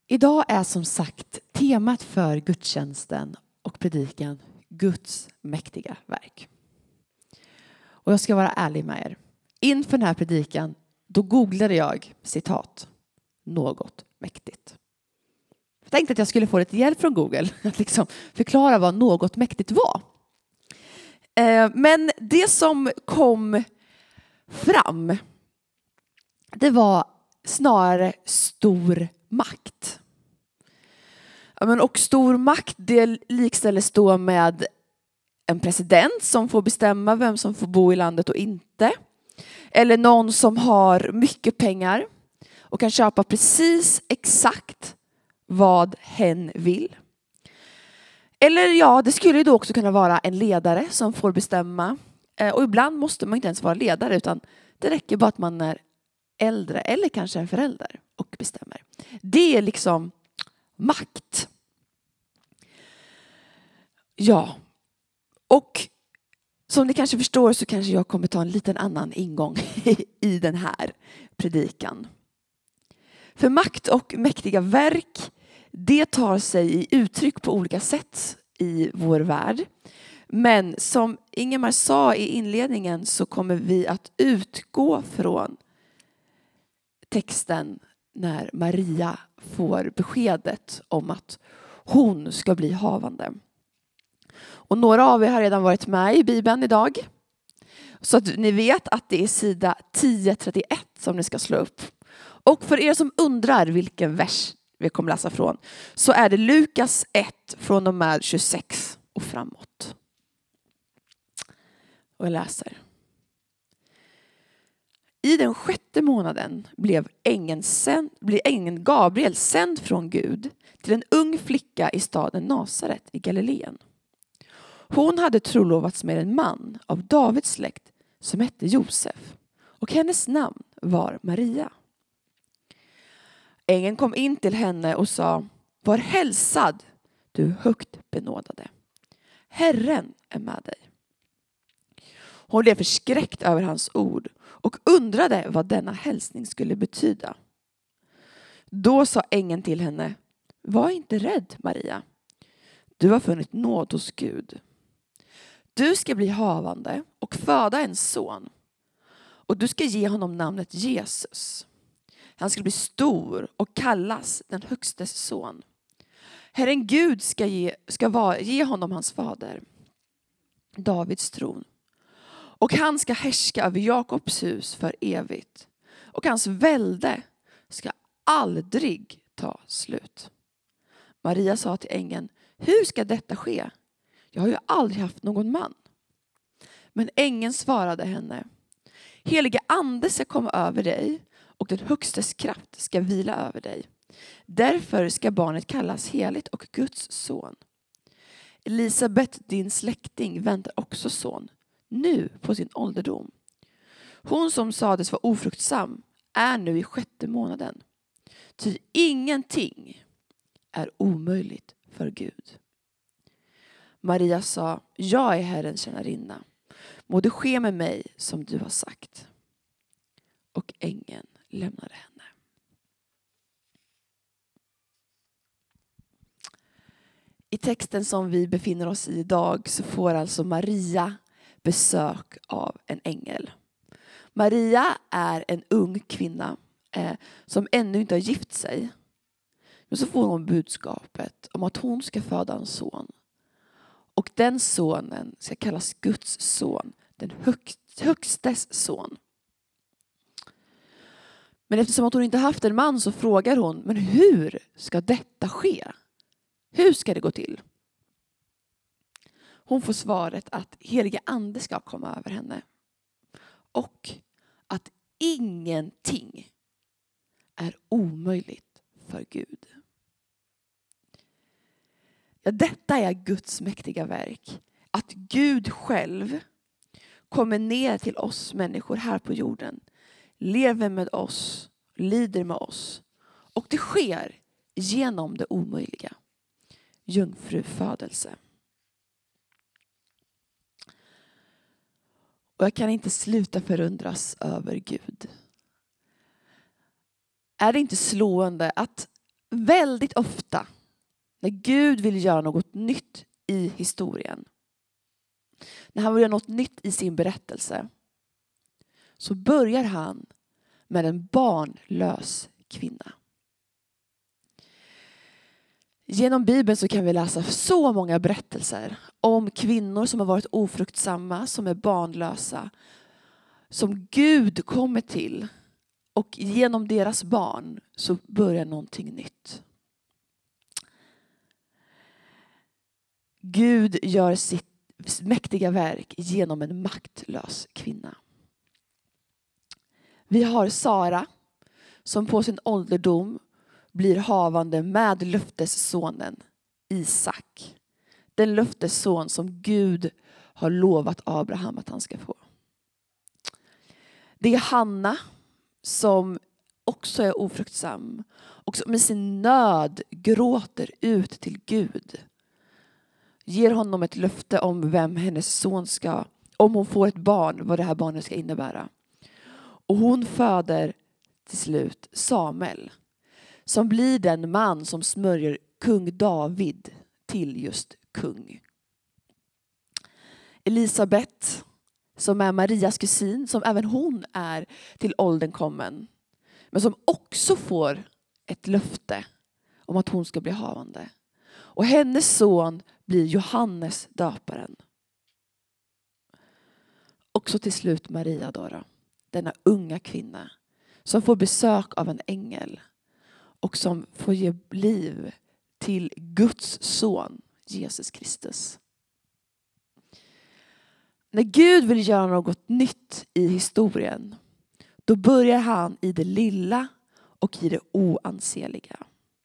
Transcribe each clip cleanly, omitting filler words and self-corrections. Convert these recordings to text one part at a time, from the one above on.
Idag är som sagt temat för gudstjänsten och predikan Guds mäktiga verk. Och jag ska vara ärlig med er. Inför den här predikan då googlade jag citat något mäktigt. Jag tänkte att jag skulle få lite hjälp från Google att liksom förklara vad något mäktigt var. Men det som kom fram det var snarare stor makt. Och stor makt det likställs då med en president som får bestämma vem som får bo i landet och inte. Eller någon som har mycket pengar och kan köpa precis exakt vad hen vill. Eller ja, det skulle ju då också kunna vara en ledare som får bestämma. Och ibland måste man inte ens vara ledare utan det räcker bara att man är äldre eller kanske en förälder och bestämmer. Det är liksom makt. Ja. Och som ni kanske förstår så kanske jag kommer ta en liten annan ingång i den här predikan. För makt och mäktiga verk, det tar sig i uttryck på olika sätt i vår värld. Men som Ingemar sa i inledningen så kommer vi att utgå från texten när Maria får beskedet om att hon ska bli havande. Och några av er har redan varit med i Bibeln idag. Så att ni vet att det är sida 1031 som ni ska slå upp. Och för er som undrar vilken vers vi kommer läsa från så är det Lukas 1 från och med 26 och framåt. Och jag läser. I den 6:e månaden blev ängeln Gabriel sänd från Gud till en ung flicka i staden Nasaret i Galileen. Hon hade trolovats med en man av Davids släkt som hette Josef och hennes namn var Maria. Ängeln kom in till henne och sa: var hälsad, du högt benådade. Herren är med dig. Hon blev förskräckt över hans ord och undrade vad denna hälsning skulle betyda. Då sa ängeln till henne: var inte rädd, Maria. Du har funnit nåd hos Gud. Du ska bli havande och föda en son. Och du ska ge honom namnet Jesus. Han ska bli stor och kallas den högstes son. Herren Gud ska ge honom hans fader, Davids tron. Och han ska härska över Jakobs hus för evigt. Och hans välde ska aldrig ta slut. Maria sa till ängeln: hur ska detta ske? Jag har ju aldrig haft någon man. Men ängeln svarade henne: Helige ande ska komma över dig och den högstes kraft ska vila över dig. Därför ska barnet kallas heligt och Guds son. Elisabet, din släkting, väntar också son, nu på sin ålderdom. Hon som sades vara ofruktsam är nu i 6:e månaden. Ty ingenting är omöjligt för Gud. Maria sa: jag är Herrens tjänarinna. Må det ske med mig som du har sagt. Och ängeln lämnade henne. I texten som vi befinner oss i idag så får alltså Maria besök av en ängel. Maria är en ung kvinna som ännu inte har gift sig. Men så får hon budskapet om att hon ska föda en son. Och den sonen ska kallas Guds son, den högstes son. Men eftersom att hon inte haft en man så frågar hon: men hur ska detta ske? Hur ska det gå till? Hon får svaret att helige ande ska komma över henne. Och att ingenting är omöjligt för Gud. Ja, detta är Guds mäktiga verk. Att Gud själv kommer ner till oss människor här på jorden. Lever med oss, lider med oss. Och det sker genom det omöjliga. Jungfrufödelse. Och jag kan inte sluta förundras över Gud. Är det inte slående att väldigt ofta när Gud vill göra något nytt i historien, när han vill göra något nytt i sin berättelse, så börjar han med en barnlös kvinna. Genom Bibeln så kan vi läsa så många berättelser om kvinnor som har varit ofruktsamma, som är barnlösa, som Gud kommer till, och genom deras barn så börjar någonting nytt. Gud gör sitt mäktiga verk genom en maktlös kvinna. Vi har Sara som på sin ålderdom blir havande med löftessonen Isak. Den löftesson som Gud har lovat Abraham att han ska få. Det är Hanna som också är ofruktsam och som med sin nöd gråter ut till Gud. Ger honom ett löfte om vem hennes son ska, om hon får ett barn, vad det här barnet ska innebära. Och hon föder till slut Samuel, som blir den man som smörjer kung David till just kung. Elisabet, som är Marias kusin, som även hon är till åldern kommen, men som också får ett löfte om att hon ska bli havande. Och hennes son blir Johannes döparen. Också till slut Maria då, denna unga kvinna som får besök av en ängel och som får ge liv till Guds son Jesus Kristus. När Gud vill göra något nytt i historien, då börjar han i det lilla och i det oanseliga.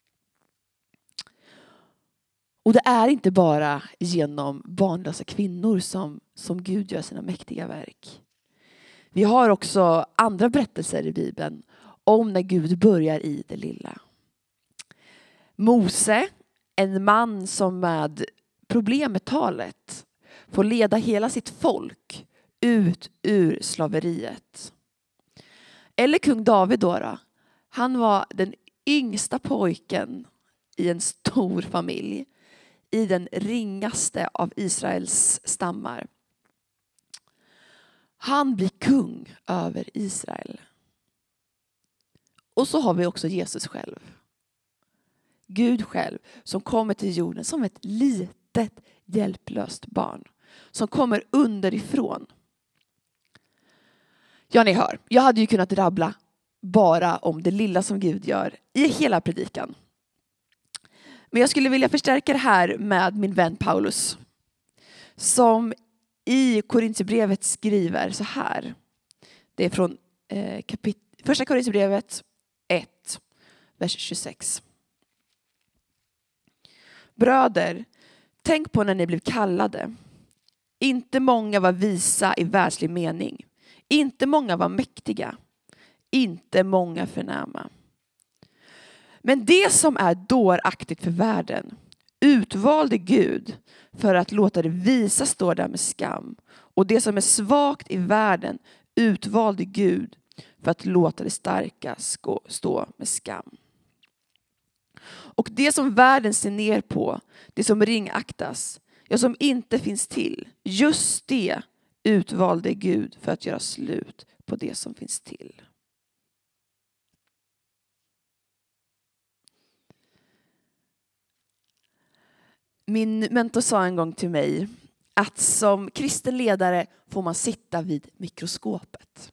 Och det är inte bara genom barnlösa kvinnor som Gud gör sina mäktiga verk. Vi har också andra berättelser i Bibeln om när Gud börjar i det lilla. Mose, en man som med problem med talet får leda hela sitt folk ut ur slaveriet. Eller kung David då. Han var den yngsta pojken i en stor familj, i den ringaste av Israels stammar. Han blir kung över Israel. Och så har vi också Jesus själv. Gud själv som kommer till jorden som ett litet hjälplöst barn. Som kommer underifrån. Ja, ni hör. Jag hade ju kunnat rabbla bara om det lilla som Gud gör i hela predikan. Men jag skulle vilja förstärka det här med min vän Paulus. Som i Korinthierbrevet skriver så här. Det är från första Korinthierbrevet 1, vers 26. Bröder, tänk på när ni blev kallade. Inte många var visa i världslig mening. Inte många var mäktiga. Inte många förnäma. Men det som är dåraktigt för världen utvalde Gud för att låta det visa stå där med skam. Och det som är svagt i världen utvalde Gud för att låta det starka stå med skam. Och det som världen ser ner på, det som ringaktas, ja, som inte finns till, just det utvalde Gud för att göra slut på det som finns till. Min mentor sa en gång till mig att som kristen ledare får man sitta vid mikroskopet.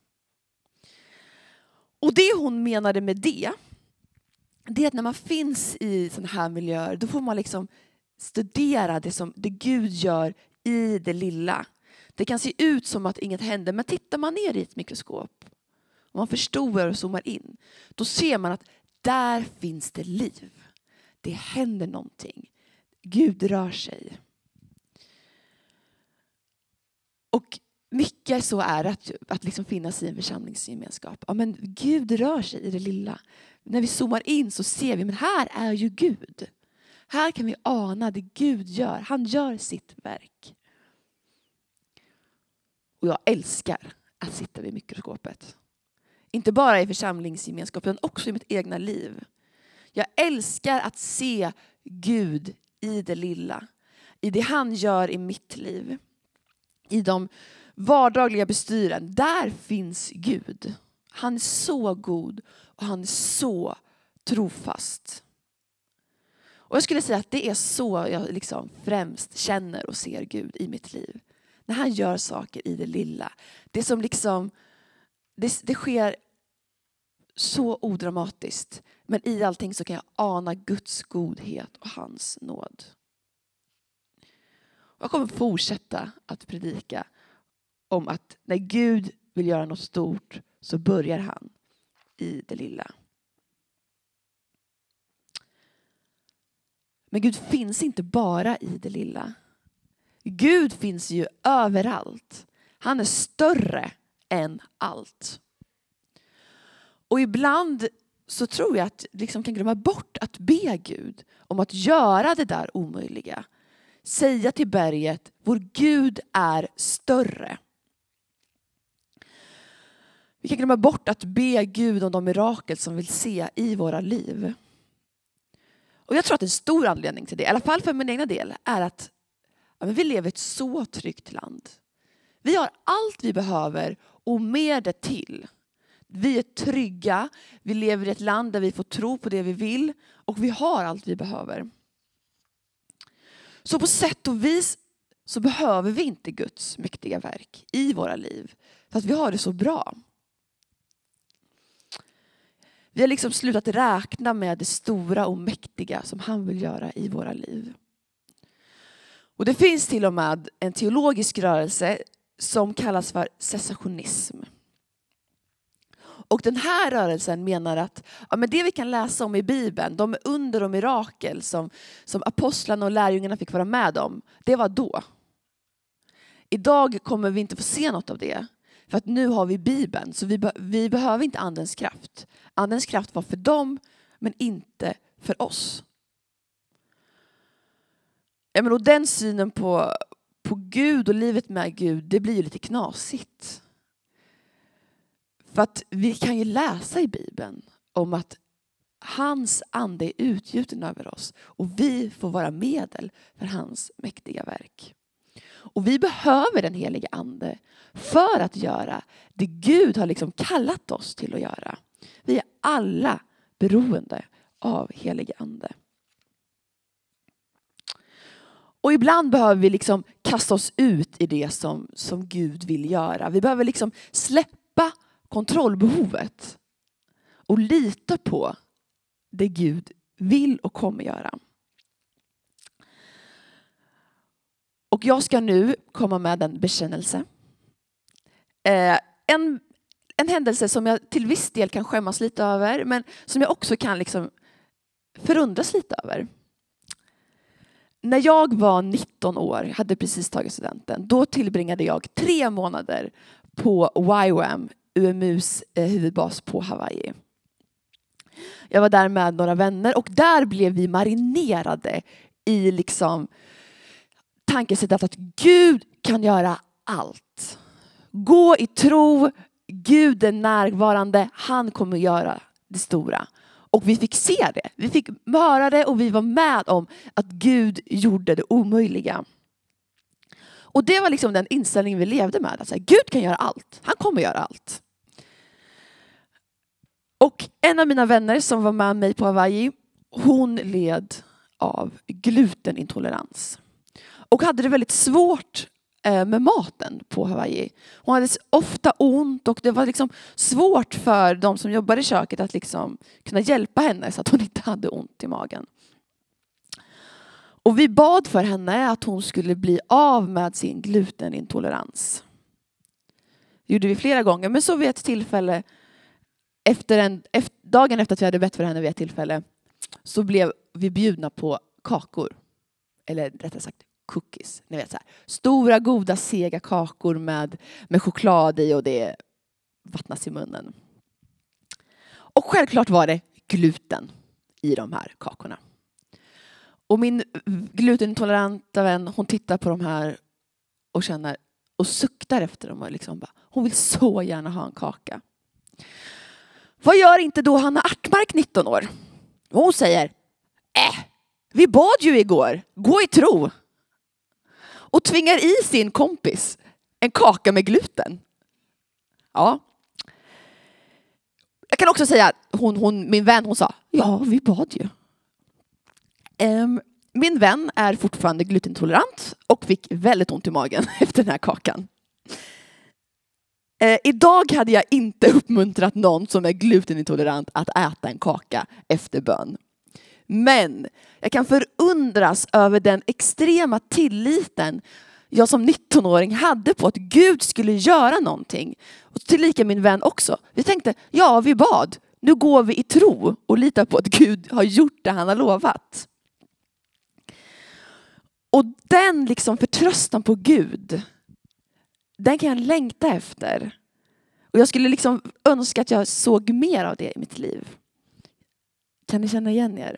Och det hon menade med det är att när man finns i sådana här miljöer, då får man liksom studera det Gud gör i det lilla. Det kan se ut som att inget händer, men tittar man ner i ett mikroskop och man förstorar och zoomar in, då ser man att där finns det liv. Det händer någonting. Gud rör sig. Och mycket så är att liksom finnas i en församlingsgemenskap. Ja, men Gud rör sig i det lilla. När vi zoomar in så ser vi, men här är ju Gud. Här kan vi ana det Gud gör. Han gör sitt verk. Och jag älskar att sitta vid mikroskopet. Inte bara i församlingsgemenskapen, utan också i mitt egna liv. Jag älskar att se Gud i det lilla. I det han gör i mitt liv. I de vardagliga bestyren. Där finns Gud. Han är så god och han är så trofast. Och jag skulle säga att det är så jag liksom främst känner och ser Gud i mitt liv. När han gör saker i det lilla. Det som liksom, det sker så odramatiskt. Men i allting så kan jag ana Guds godhet och hans nåd. Och jag kommer fortsätta att predika om att när Gud vill göra något stort så börjar han i det lilla. Men Gud finns inte bara i det lilla. Gud finns ju överallt. Han är större än allt. Och ibland så tror jag att liksom kan glömma bort att be Gud om att göra det där omöjliga. Säga till berget, vår Gud är större. Vi kan glömma bort att be Gud om de mirakel som vi vill se i våra liv. Och jag tror att en stor anledning till det, i alla fall för min egna del, är att vi lever i ett så tryggt land. Vi har allt vi behöver och mer det till. Vi är trygga, vi lever i ett land där vi får tro på det vi vill och vi har allt vi behöver. Så på sätt och vis så behöver vi inte Guds mäktiga verk i våra liv. För att vi har det så bra. Vi har liksom slutat räkna med det stora och mäktiga som han vill göra i våra liv. Och det finns till och med en teologisk rörelse som kallas för cessationism. Och den här rörelsen menar att men det vi kan läsa om i Bibeln, de under och mirakel som apostlarna och lärjungarna fick vara med om, det var då. Idag kommer vi inte få se något av det. För att nu har vi Bibeln, så vi behöver inte andens kraft. Andens kraft var för dem, men inte för oss. Och den synen på Gud och livet med Gud, det blir ju lite knasigt. För att vi kan ju läsa i Bibeln om att hans ande är utgjuten över oss. Och vi får vara medel för hans mäktiga verk. Och vi behöver den heliga ande för att göra det Gud har liksom kallat oss till att göra. Vi är alla beroende av helig ande. Och ibland behöver vi liksom kasta oss ut i det som Gud vill göra. Vi behöver liksom släppa kontrollbehovet och lita på det Gud vill och kommer göra. Och jag ska nu komma med en bekännelse. En händelse som jag till viss del kan skämmas lite över, men som jag också kan liksom förundras lite över. När jag var 19 år, hade precis tagit studenten, då tillbringade jag 3 månader på YWAM, UMUs huvudbas på Hawaii. Jag var där med några vänner och där blev vi marinerade i liksom tankesättet att Gud kan göra allt. Gå i tro, Gud är närvarande, han kommer göra det stora. Och vi fick se det, vi fick höra det och vi var med om att Gud gjorde det omöjliga. Och det var liksom den inställningen vi levde med. Alltså, Gud kan göra allt, han kommer göra allt. Och en av mina vänner som var med mig på Hawaii, hon led av glutenintolerans. Och hade det väldigt svårt med maten på Hawaii. Hon hade ofta ont och det var liksom svårt för de som jobbade i köket att liksom kunna hjälpa henne så att hon inte hade ont i magen. Och vi bad för henne att hon skulle bli av med sin glutenintolerans. Det gjorde vi flera gånger, men så vid ett tillfälle dagen efter att vi hade bett för henne vid ett tillfälle så blev vi bjudna på kakor. Eller rättare sagt cookies. Ni vet så här. Stora, goda, sega kakor med choklad i och det vattnas i munnen. Och självklart var det gluten i de här kakorna. Och min glutenintoleranta vän, hon tittar på de här och känner och suktar efter dem. Och liksom bara, hon vill så gärna ha en kaka. Vad gör inte då Hanna Artmark 19 år? Och hon säger, vi bad ju igår, gå i tro. Och tvingar i sin kompis en kaka med gluten. Ja. Jag kan också säga att min vän, hon sa, ja, vi bad ju. Min vän är fortfarande glutenintolerant och fick väldigt ont i magen efter den här kakan. Idag hade jag inte uppmuntrat någon som är glutenintolerant att äta en kaka efter bön. Men jag kan förundras över den extrema tilliten jag som 19-åring hade på att Gud skulle göra någonting. Och tillika min vän också. Vi tänkte, ja, vi bad. Nu går vi i tro och litar på att Gud har gjort det han har lovat. Och den liksom förtröstan på Gud, den kan jag längta efter. Och jag skulle liksom önska att jag såg mer av det i mitt liv. Kan ni känna igen er?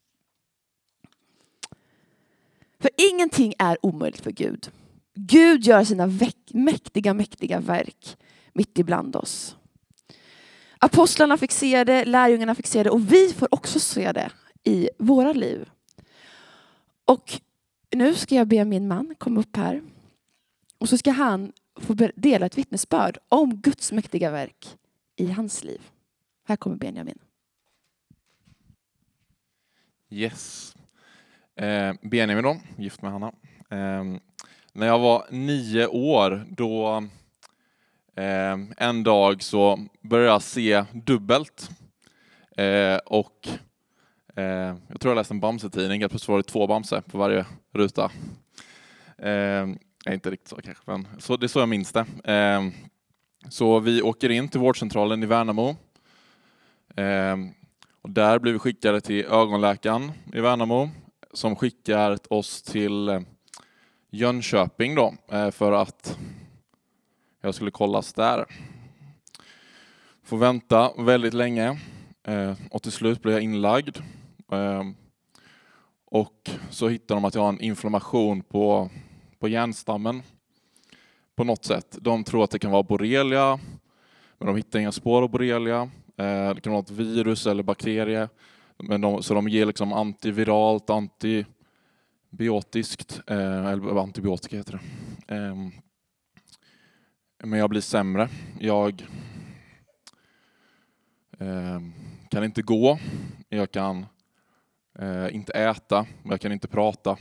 För ingenting är omöjligt för Gud. Gud gör sina mäktiga verk mitt ibland oss. Apostlarna fick se det, lärjungarna fick se det och vi får också se det i våra liv. Och nu ska jag be min man komma upp här. Och så ska han få dela ett vittnesbörd om Guds mäktiga verk i hans liv. Här kommer Benjamin. Yes. Benjamin då, gift med Hanna. När jag var 9 år, då en dag så började jag se dubbelt. Och jag tror jag läste en Bamse-tidning, att plötsligt var det 2 Bamse på varje ruta. Inte riktigt så kanske, men så, det är så jag minns det. Så vi åker in till vårdcentralen i Värnamo. Och där blir vi skickade till ögonläkaren i Värnamo, som skickar oss till Jönköping då, för att jag skulle kollas där. Får vänta väldigt länge och till slut blir jag inlagd. Och så hittar de att jag har en inflammation på hjärnstammen på något sätt. De tror att det kan vara borrelia, men de hittar inga spår av borrelia. Det kan vara ett virus eller bakterie. Så de ger liksom antiviralt, antibiotiskt, eller antibiotika heter det. Men jag blir sämre. Jag kan inte gå. Jag kan inte äta. Jag kan inte prata.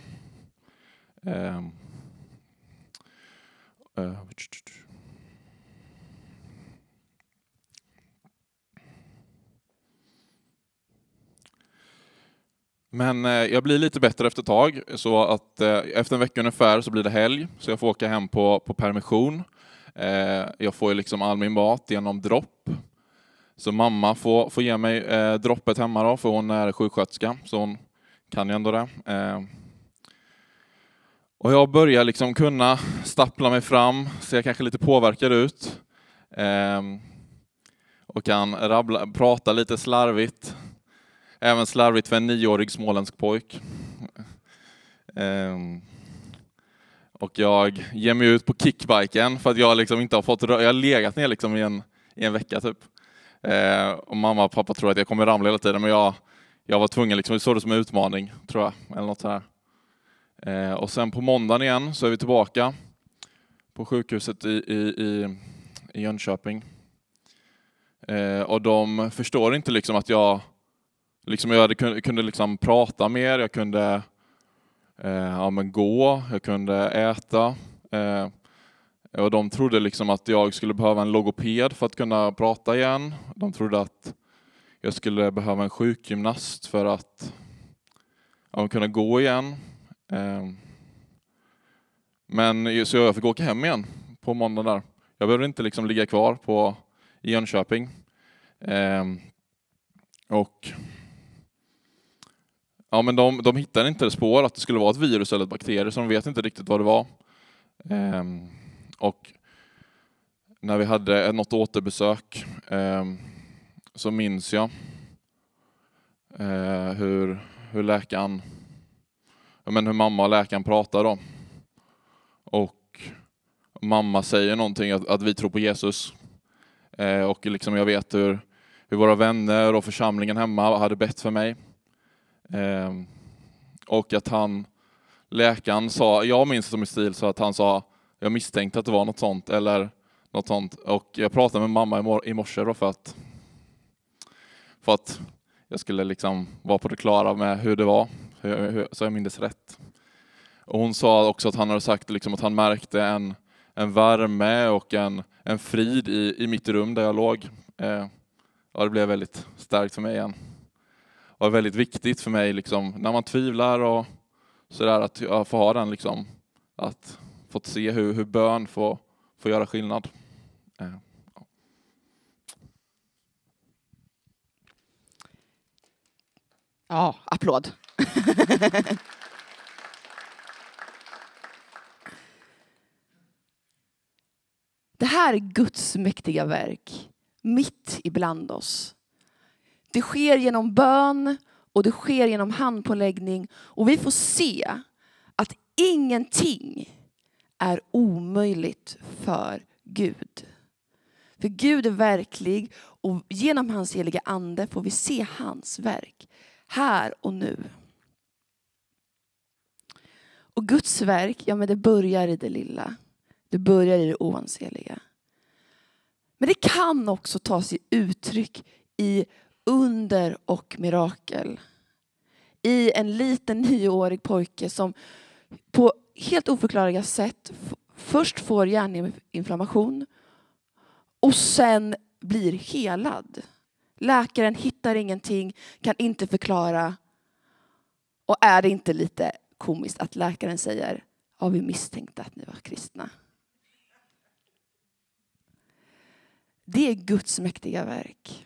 Men jag blir lite bättre efter ett tag, så att efter en vecka ungefär så blir det helg, så jag får åka hem på permission. Jag får ju liksom all min mat genom dropp. Så mamma får ge mig droppet hemma då, för hon är sjuksköterska, så hon kan ju ändå det. Och jag börjar liksom kunna stappla mig fram, ser kanske lite påverkad ut. Och kan prata lite slarvigt. Även slarvigt för en 9-årig småländsk pojk. Och jag ger mig ut på kickbiken för att jag liksom inte har fått jag har legat ner liksom i en vecka typ. Och mamma och pappa tror att jag kommer ramla hela tiden, men jag var tvungen liksom, vi såg det som en utmaning tror jag, eller något så här. Och sen på måndagen igen så är vi tillbaka på sjukhuset i Jönköping. Och de förstår inte liksom att jag kunde liksom prata mer, jag kunde gå, jag kunde äta. Och de trodde liksom att jag skulle behöva en logoped för att kunna prata igen. De trodde att jag skulle behöva en sjukgymnast för att kunna gå igen. Men så jag fick åka hem igen på måndag där. Jag behövde inte liksom ligga kvar i Jönköping. Men de hittade inte det spår att det skulle vara ett virus eller ett bakterie, så de vet inte riktigt vad det var. Och när vi hade något återbesök så minns jag hur läkaren, hur mamma och läkaren pratar då. Och mamma säger någonting att vi tror på Jesus. Och liksom jag vet hur våra vänner och församlingen hemma hade bett för mig. Och att läkaren sa, jag minns det som i stil, så att han sa, jag misstänkte att det var något sånt eller något sånt. Och jag pratade med mamma i morse då för att jag skulle liksom vara på det klara med hur det var, så jag minns rätt. Och hon sa också att han hade sagt liksom att han märkte en värme och en frid i mitt rum där jag låg. Ja, det blev väldigt starkt för mig igen. Och det är väldigt viktigt för mig liksom, när man tvivlar och sådär, att jag får ha den liksom, att få se hur bön får göra skillnad. Ja, applåd. Det här är Guds mäktiga verk mitt ibland oss. Det sker genom bön och det sker genom handpåläggning, och vi får se att ingenting är omöjligt för Gud. För Gud är verklig, och genom hans heliga ande får vi se hans verk här och nu. Och Guds verk, ja, men det börjar i det lilla. Det börjar i det oansenliga. Men det kan också ta sig uttryck i under och mirakel. I en liten 9-årig pojke som på helt oförklarliga sätt först får hjärninflammation och sen blir helad. Läkaren hittar ingenting, kan inte förklara. Och är det inte lite komiskt att läkaren säger, ja, vi misstänkte att ni var kristna. Det är Guds mäktiga verk.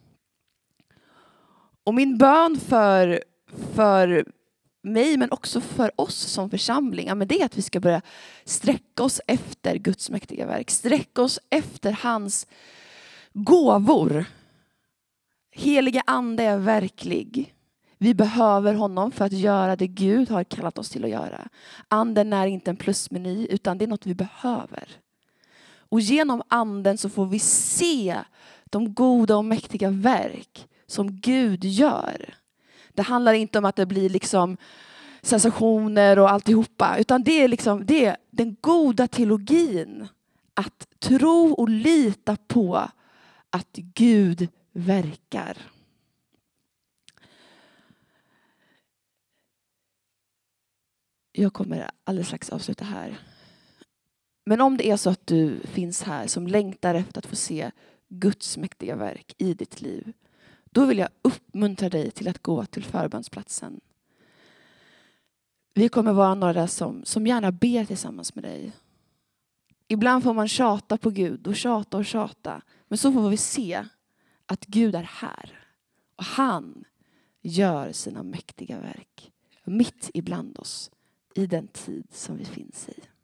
Och min bön för mig, men också för oss som församling, ja, men det är att vi ska börja sträcka oss efter Guds mäktiga verk. Sträcka oss efter hans gåvor. Heliga ande är verklig. Vi behöver honom för att göra det Gud har kallat oss till att göra. Anden är inte en plusmeny, utan det är något vi behöver. Och genom anden så får vi se de goda och mäktiga verk som Gud gör. Det handlar inte om att det blir liksom sensationer och alltihopa, utan det är den goda teologin. Att tro och lita på att Gud verkar. Jag kommer alldeles strax avsluta här. Men om det är så att du finns här som längtar efter att få se Guds mäktiga verk i ditt liv, då vill jag uppmuntra dig till att gå till förbönsplatsen. Vi kommer vara några som gärna ber tillsammans med dig. Ibland får man tjata på Gud och tjata. Men så får vi se att Gud är här. Och han gör sina mäktiga verk mitt ibland oss i den tid som vi finns i.